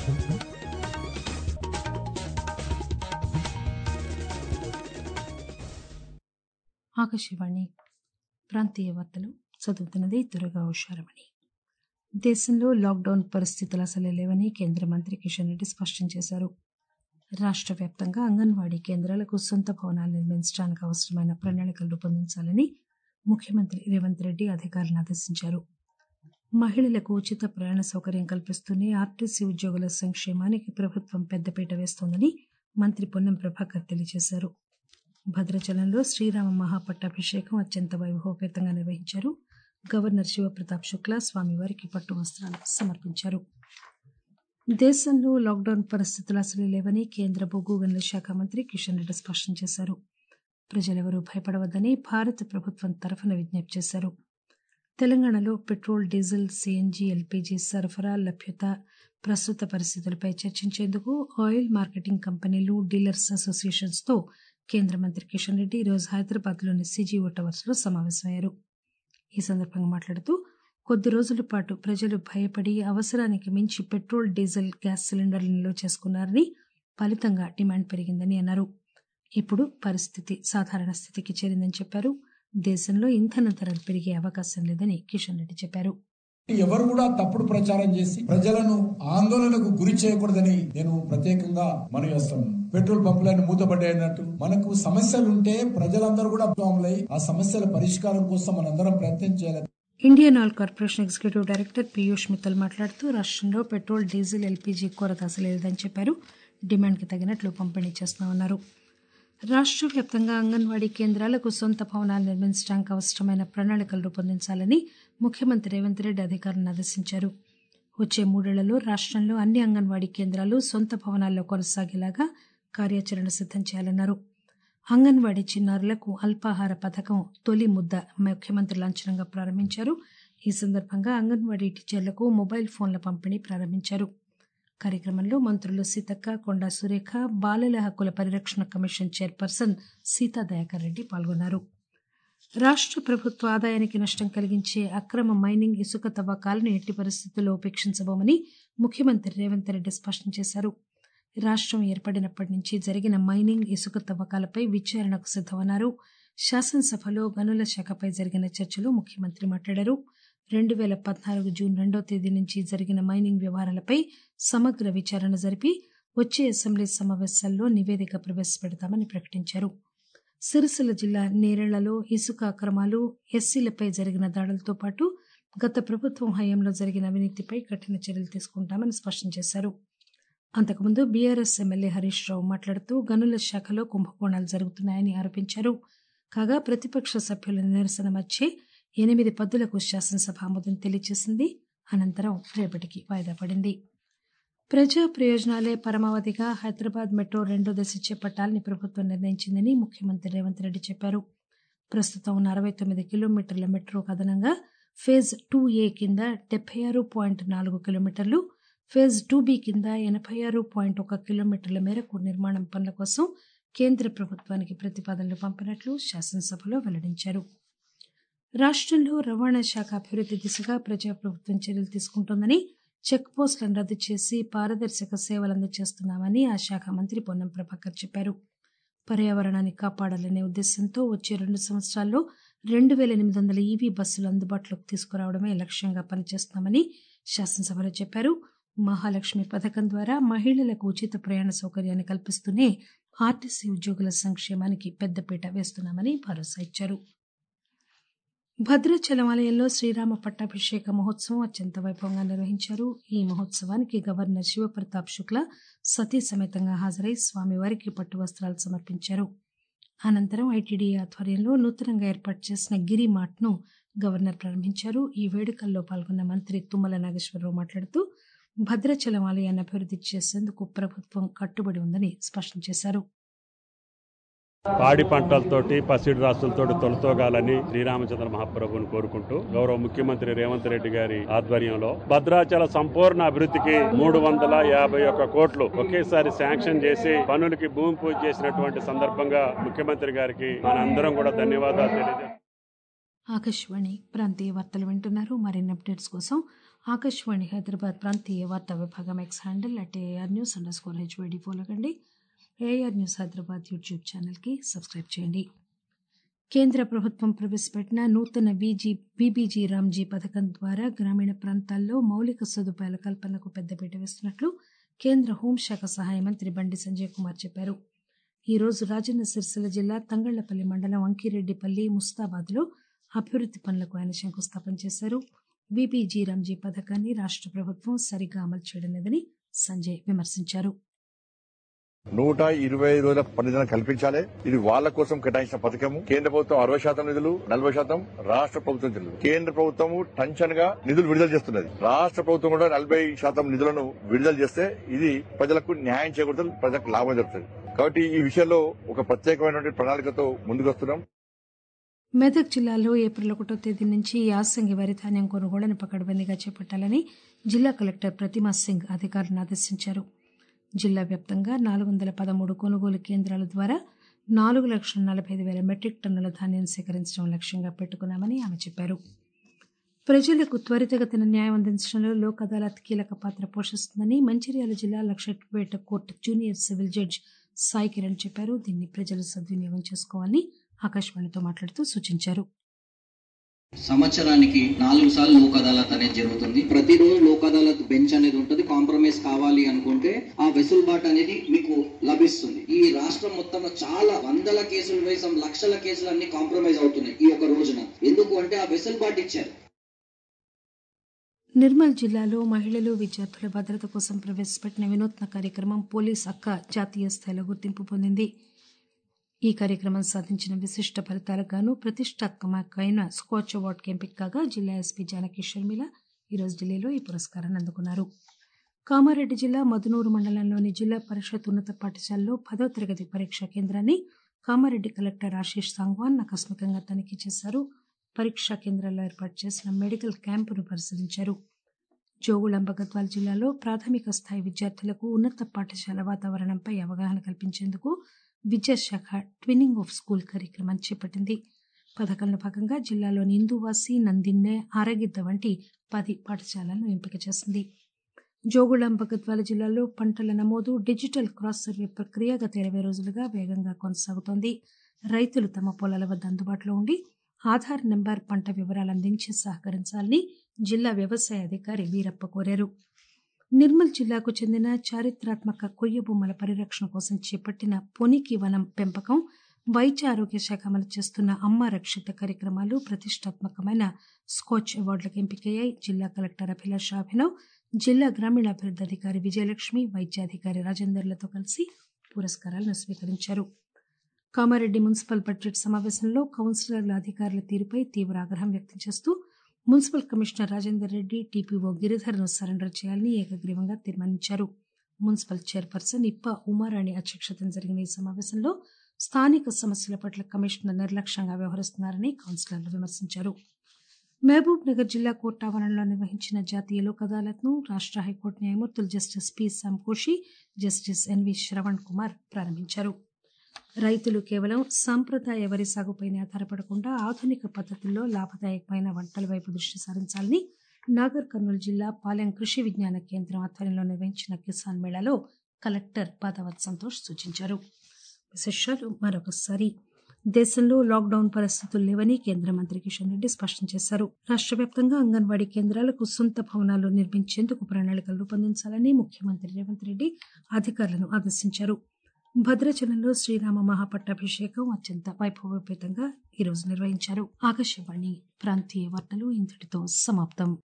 ఆకాశవాణి ప్రాంతీయ వార్తలు చదువుతున్నది దుర్గా ఉషారమణి. దేశంలో లాక్డౌన్ పరిస్థితులు అసలే లేవని కేంద్ర మంత్రి కిషన్ రెడ్డి స్పష్టం చేశారు. రాష్ట్ర వ్యాప్తంగా అంగన్వాడీ కేంద్రాలకు సొంత భవనాలు నిర్మించడానికి అవసరమైన ప్రణాళికలు రూపొందించాలని ముఖ్యమంత్రి రేవంత్ రెడ్డి అధికారులను ఆదేశించారు. మహిళలకు ఉచిత ప్రయాణ సౌకర్యం కల్పిస్తూనే ఆర్టీసీ ఉద్యోగుల సంక్షేమానికి ప్రభుత్వం పెద్దపీట వేస్తోందని మంత్రి పొన్నం ప్రభాకర్ తెలియజేశారు. భద్రాచలంలో శ్రీరామ మహాపట్టాభిషేకం అత్యంత వైభవపేతంగా నిర్వహించారు. గవర్నర్ శివప్రతాప్ శుక్లా స్వామివారికి పట్టు వస్త్రాలు సమర్పించారు. దేశంలో లాక్డౌన్ పరిస్థితులు అసలే లేవని కేంద్ర బొగ్గు గనుల శాఖ మంత్రి కిషన్ రెడ్డి స్పష్టం చేశారు. ప్రజలెవరూ భయపడవద్దని భారత ప్రభుత్వం తరఫున విజ్ఞప్తి చేశారు. తెలంగాణలో పెట్రోల్, డీజిల్, సీఎన్జీ, ఎల్పీజీ సరఫరా లభ్యత, ప్రస్తుత పరిస్థితులపై చర్చించేందుకు ఆయిల్ మార్కెటింగ్ కంపెనీలు, డీలర్స్ అసోసియేషన్స్ తో కేంద్ర మంత్రి కిషన్ రెడ్డి ఈరోజు హైదరాబాద్లోని సిజిఓ టవర్స్ లో సమావేశమయ్యారు. ఈ సందర్భంగా మాట్లాడుతూ కొద్ది రోజుల పాటు ప్రజలు భయపడి అవసరానికి మించి పెట్రోల్, డీజిల్, గ్యాస్ సిలిండర్లు నిల్వ చేసుకున్నారని, ఫలితంగా డిమాండ్ పెరిగిందని అన్నారు. ఇప్పుడు పరిస్థితి సాధారణ స్థితికి చేరిందని చెప్పారు. దేశంలో ఇంధన ధరలు పెరిగే అవకాశం లేదని కిషన్ రెడ్డి చెప్పారు. ఎవరు కూడా తప్పుడు ప్రచారం చేసి ప్రజలను ఆందోళనకు గురి చేయకూడదని నేను ప్రత్యేకంగా మనవి చేస్తున్నాను. పెట్రోల్ పంపులన్నీ మూతపడ్డాయన్నట్టు మనకు సమస్యలుంటే ప్రజలందరూ కూడా ఆ సమస్యల పరిష్కారం కోసం మనందరం ప్రయత్నం చేయాలి. Indian oil corporation executive director Piyush Mittal మాట్లాడుతూ రాష్ట్రంలో పెట్రోల్, డీజిల్, ఎల్పీజీ కొరత అసలు లేదని చెప్పారు. డిమాండ్కి తగినట్లు పంపిణీ చేస్తున్నామన్నారు. రాష్ట్ర వ్యాప్తంగా అంగన్వాడీ కేంద్రాలకు సొంత భవనాలు నిర్మించడానికి అవసరమైన ప్రణాళికలు రూపొందించాలని ముఖ్యమంత్రి రేవంత్ రెడ్డి అధికారులను ఆదేశించారు. వచ్చే 3 ఏళ్లలో రాష్ట్రంలో అన్ని అంగన్వాడీ కేంద్రాలు సొంత భవనాల్లో కొనసాగేలాగా కార్యాచరణ సిద్దం చేయాలన్నారు. అంగన్వాడీ చిన్నారులకు అల్పాహార పథకం తొలి ముద్ద ముఖ్యమంత్రి లాంఛనంగా ప్రారంభించారు. ఈ సందర్భంగా అంగన్వాడీ టీచర్లకు మొబైల్ ఫోన్ల పంపిణీ ప్రారంభించారు. కార్యక్రమంలో మంత్రులు సీతక్క, కొండా సురేఖ, బాలల హక్కుల పరిరక్షణ కమిషన్ చైర్పర్సన్ సీతా దయాకర్ రెడ్డి పాల్గొన్నారు. రాష్ట్ర ప్రభుత్వ ఆదాయానికి నష్టం కలిగించే అక్రమ మైనింగ్, ఇసుక తవ్వకాలను ఎట్టి పరిస్థితుల్లో ఉపేక్షించబోమని ముఖ్యమంత్రి రేవంత్ రెడ్డి స్పష్టం చేశారు. రాష్ట్రం ఏర్పడినప్పటి నుంచి జరిగిన మైనింగ్, ఇసుక తవ్వకాలపై విచారణకు సిద్దమన్నారు. శాసనసభలో గనుల శాఖపై జరిగిన చర్చలో ముఖ్యమంత్రి మాట్లాడారు. 2014 జూన్ 2వ తేదీ నుంచి జరిగిన మైనింగ్ వ్యవహారాలపై సమగ్ర విచారణ జరిపి వచ్చే అసెంబ్లీ సమావేశాల్లో నివేదిక ప్రవేశపెడతామని ప్రకటించారు. సిరిసిల్ల జిల్లా నేరేళ్లలో ఇసుక అక్రమాలు, ఎస్సీలపై జరిగిన దాడులతో పాటు గత ప్రభుత్వం హయాంలో జరిగిన అవినీతిపై కఠిన చర్యలు తీసుకుంటామని స్పష్టం చేశారు. అంతకుముందు బీఆర్ఎస్ ఎమ్మెల్యే హరీష్ రావు మాట్లాడుతూ గనుల శాఖలో కుంభకోణాలు జరుగుతున్నాయని ఆరోపించారు. కాగా ప్రతిపక్ష సభ్యుల నిరసన మధ్యే 8 పద్దులకు శాసనసభ ఆమోదం తెలియజేసింది. అనంతరం రేపటికి వాయిదా పడింది. ప్రజా ప్రయోజనాలే పరమావధిగా హైదరాబాద్ మెట్రో 2వ దశ చేపట్టాలని ప్రభుత్వం నిర్ణయించిందని ముఖ్యమంత్రి రేవంత్ రెడ్డి చెప్పారు. ప్రస్తుతం ఉన్న 69 కిలోమీటర్ల మెట్రోకు అదనంగా ఫేజ్ 2A కింద 76.4 కిలోమీటర్లు, ఫేజ్ 2B కింద 86.1 కిలోమీటర్ల మేరకు నిర్మాణం పనుల కోసం కేంద్ర ప్రభుత్వానికి ప్రతిపాదనలు పంపినట్లు శాసనసభలో వెల్లడించారు. రాష్ట్రంలో రవాణా శాఖ అభివృద్ధి దిశగా ప్రజాప్రభుత్వం చర్యలు తీసుకుంటోందని, చెక్ పోస్టులను రద్దు చేసి పారదర్శక సేవలు అందజేస్తున్నామని ఆ శాఖ మంత్రి పొన్నం ప్రభాకర్ చెప్పారు. పర్యావరణాన్ని కాపాడాలనే ఉద్దేశంతో వచ్చే 2 సంవత్సరాల్లో 2800 ఈవీ బస్సులు అందుబాటులోకి తీసుకురావడమే లక్ష్యంగా పనిచేస్తున్నామని శాసనసభలో చెప్పారు. మహాలక్ష్మి పథకం ద్వారా మహిళలకు ఉచిత ప్రయాణ సౌకర్యాన్ని కల్పిస్తూనే ఆర్టీసీ ఉద్యోగుల సంక్షేమానికి పెద్దపీట వేస్తున్నామని భరోసా ఇచ్చారు. భద్రాచలం ఆలయంలో శ్రీరామ పట్టాభిషేక మహోత్సవం అత్యంత వైభవంగా నిర్వహించారు. ఈ మహోత్సవానికి గవర్నర్ శివప్రతాప్ శుక్లా సతీ సమేతంగా హాజరై స్వామివారికి పట్టు వస్త్రాలు సమర్పించారు. అనంతరం ఐటీడీ ఆధ్వర్యంలో నూతనంగా ఏర్పాటు చేసిన గిరి మార్ట్ను గవర్నర్ ప్రారంభించారు. ఈ వేడుకల్లో పాల్గొన్న మంత్రి తుమ్మల నాగేశ్వరరావు మాట్లాడుతూ భద్రాచలం ఆలయాన్ని అభివృద్ధి చేసేందుకు ప్రభుత్వం కట్టుబడి ఉందని స్పష్టం చేశారు. పాడి పంటలతోటి పసిడి రాసులతోటి తొలతోగాలని శ్రీరామచంద్ర మహాప్రభుని కోరుకుంటూ గౌరవ ముఖ్యమంత్రి రేవంత్ రెడ్డి గారి ఆధ్వర్యంలో భద్రాచల సంపూర్ణ అభివృద్ధికి 351 కోట్లు ఒకేసారి శాంక్షన్ చేసి పనులకి భూమి పూజ చేసినటువంటి సందర్భంగా ముఖ్యమంత్రి గారికి మనందరం కూడా ధన్యవాదాలు తెలియజేస్తాం. ఆకాశవాణి ప్రాంతీయ వార్తలు వింటున్నారు. మరిన్ని అప్డేట్స్ కోసం ఆకాశవాణి హైదరాబాద్ ప్రాంతీయ వార్తా విభాగం ఎక్స్ హ్యాండిల్ @AR_News_HYD ఫాలో కండి. AR న్యూస్ హైదరాబాద్ యూట్యూబ్ ఛానల్కి సబ్స్క్రైబ్ చేయండి. కేంద్ర ప్రభుత్వం ప్రవేశపెట్టిన నూతన వీబీజీ రామ్జీ పథకం ద్వారా గ్రామీణ ప్రాంతాల్లో మౌలిక సదుపాయాల కల్పనకు పెద్దపీట వేస్తున్నట్లు కేంద్ర హోంశాఖ సహాయ మంత్రి బండి సంజయ్ కుమార్ చెప్పారు. ఈ రోజు రాజన్న సిరిసిల్ల జిల్లా తంగళ్లపల్లి మండలం అంకిరెడ్డిపల్లి, ముస్తాబాద్లో అభివృద్ది పనులకు ఆయన శంకుస్థాపన చేశారు. వీబీజీ రామ్జీ పథకాన్ని రాష్ట్ర ప్రభుత్వం సరిగ్గా అమలు చేయడం లేదని సంజయ్ విమర్శించారు. 125 రోజుల పనిదినం కల్పించాలి. ఇది వాళ్ల కోసం కేటాయించిన పథకము. కేంద్ర ప్రభుత్వం 60% నిధులు, 40% రాష్ట్ర ప్రభుత్వం నిధులు. కేంద్ర ప్రభుత్వం టెన్షన్ గా నిధులు విడుదల చేస్తున్నది. రాష్ట్ర ప్రభుత్వం కూడా 40% నిధులను విడుదల చేస్తే ఇది ప్రజలకు న్యాయం చేకూరుతుంది, ప్రజలకు లాభం జరుగుతుంది. కాబట్టి ఈ విషయంలో ఒక ప్రత్యేకమైనటువంటి ప్రణాళికతో ముందుకొస్తున్నాం. మెదక్ జిల్లాలో ఏప్రిల్ 1వ తేదీ నుంచి యాసంగి వరి ధాన్యం కొనుగోళ్లను పకడ్బందీగా చేపట్టాలని జిల్లా కలెక్టర్ ప్రతిమా సింగ్ అధికారులను ఆదేశించారు. జిల్లా వ్యాప్తంగా 413 కొనుగోలు కేంద్రాల ద్వారా 4,40,000 మెట్రిక్ టన్నుల ధాన్యం సేకరించడం లక్ష్యంగా పెట్టుకున్నామని ఆమె చెప్పారు. ప్రజలకు త్వరితగతిన న్యాయం అందించడంలో లోక్ అదాలత్ కీలక పాత్ర పోషిస్తుందని మంచిర్యాల జిల్లా Luxettipet court junior civil judge Sai Kiran చెప్పారు. దీన్ని ప్రజలు సద్వినియోగం చేసుకోవాలని ఆకాశవాణితో మాట్లాడుతూ సూచించారు. సంవత్సరానికి 4 సార్లు లోక్ అదాలత్ అనేది జరుగుతుంది. ప్రతిరోజు లోక్ అదాలత్ బెంచ్ అనేది ఉంటుంది. కాంప్రమైజ్ కావాలి అనుకుంటే ఆ వెసులుబాటు అనేది మీకు లభిస్తుంది. ఈ రాష్ట్రం మొత్తంలో చాలా వందల కేసులు వేసాం, లక్షల కేసులు అన్ని కాంప్రమైజ్ అవుతున్నాయి ఈ ఒక రోజున. ఎందుకు అంటే ఆ వెసులుబాటు ఇచ్చారు. నిర్మల్ జిల్లాలో మహిళలు, విద్యార్థుల భద్రత కోసం ప్రవేశపెట్టిన వినూత్న కార్యక్రమం పోలీస్ అక్క జాతీయ స్థాయిలో గుర్తింపు పొందింది. ఈ కార్యక్రమం సాధించిన విశిష్ట ఫలితాలకు గాను ప్రతిష్టాత్మకమైన స్కాచ్ అవార్డుకి ఎంపిక కాగా జిల్లా ఎస్పీ జానకి షర్మిల ఈరోజు ఢిల్లీలో ఈ పురస్కారాన్ని అందుకున్నారు. కామారెడ్డి జిల్లా మధునూరు మండలంలోని జిల్లా పరిషత్ ఉన్నత పాఠశాలలో 10వ తరగతి పరీక్షా కేంద్రాన్ని కామారెడ్డి కలెక్టర్ ఆశీష్ సాంగ్వాన్ ఆకస్మికంగా తనిఖీ చేశారు. పరీక్షా కేంద్రాల్లో ఏర్పాటు చేసిన మెడికల్ క్యాంపును పరిశీలించారు. జోగులాంబ గద్వాల జిల్లాలో ప్రాథమిక స్థాయి విద్యార్థులకు ఉన్నత పాఠశాల వాతావరణంపై అవగాహన కల్పించేందుకు విద్యాశాఖ ట్విన్నింగ్ ఆఫ్ స్కూల్ కార్యక్రమాన్ని చేపట్టింది. పథకంలో భాగంగా జిల్లాలోని ఇందువాసి, నందిన్నె, ఆరగిద్ద వంటి 10 పాఠశాలలను ఎంపిక చేసింది. జోగులాంబ గద్వాల జిల్లాలో పంటల నమోదు, డిజిటల్ క్రాస్ సర్వే ప్రక్రియ గత 20 రోజులుగా వేగంగా కొనసాగుతోంది. రైతులు తమ పొలాల వద్ద అందుబాటులో ఉండి ఆధార్ నెంబర్, పంట వివరాలు అందించి సహకరించాలని జిల్లా వ్యవసాయ అధికారి వీరప్ప కోరారు. నిర్మల్ జిల్లాకు చెందిన చారిత్రాత్మక కొయ్య బొమ్మల పరిరక్షణ కోసం చేపట్టిన పొనికి వనం పెంపకం, వైద్య ఆరోగ్య శాఖ అమలు చేస్తున్న అమ్మ రక్షిత కార్యక్రమాలు ప్రతిష్టాత్మకమైన స్కాచ్ అవార్డులకు ఎంపికయ్యాయి. జిల్లా కలెక్టర్ అభిలాష అభినవ్, జిల్లా గ్రామీణాభివృద్ధి అధికారి విజయలక్ష్మి, వైద్యాధికారి రాజేందర్లతో కలిసి పురస్కారాలను స్వీకరించారు. కామారెడ్డి మున్సిపల్ బడ్జెట్ సమావేశంలో కౌన్సిలర్ల అధికారుల తీరుపై తీవ్ర ఆగ్రహం వ్యక్తం చేస్తూ municipal commissioner Rajender Reddy, TPO గిరిధర్ను సరెండర్ చేయాలని ఏకగ్రీవంగా తీర్మానించారు. మున్సిపల్ చైర్పర్సన్ ఇప్ప ఉమారాణి అధ్యక్షతన జరిగిన ఈ సమావేశంలో స్థానిక సమస్యల పట్ల కమిషనర్ నిర్లక్ష్యంగా వ్యవహరిస్తున్నారని కౌన్సిలర్లు విమర్శించారు. మహబూబ్ నగర్ జిల్లా కోర్టు ఆవరణలో నిర్వహించిన జాతీయ లోక్ అదాలత్ను రాష్ట్ర హైకోర్టు న్యాయమూర్తులు justice P Shankoshi, justice NV Sravan Kumar ప్రారంభించారు. రైతులు కేవలం సాంప్రదాయ వరి సాగుపైనే ఆధారపడకుండా ఆధునిక పద్ధతుల్లో లాభదాయకమైన వంటల వైపు దృష్టి సారించాలని నాగర్ కర్నూలు జిల్లా పాలెం కృషి విజ్ఞాన కేంద్రం ఆధ్వర్యంలో నిర్వహించిన కిసాన్ మేళాలో కలెక్టర్ బాదావత్ సంతోష్ సూచించారు. విశేషాలు మరొకసారి. దేశంలో లాక్డౌన్ పరిస్థితులు లేవని కేంద్ర మంత్రి కిషన్ రెడ్డి స్పష్టం చేశారు. రాష్ట్ర వ్యాప్తంగా అంగన్వాడీ కేంద్రాలకు సొంత భవనాలు నిర్మించేందుకు ప్రణాళికలు రూపొందించాలని ముఖ్యమంత్రి రేవంత్ రెడ్డి అధికారులను ఆదేశించారు. భద్రాచలంలో శ్రీరామ మహాపట్టాభిషేకం అత్యంత వైభవోపేతంగా ఈరోజు నిర్వహించారు. ఆకాశవాణి ప్రాంతీయ వార్తలు ఇంతటితో సమాప్తం.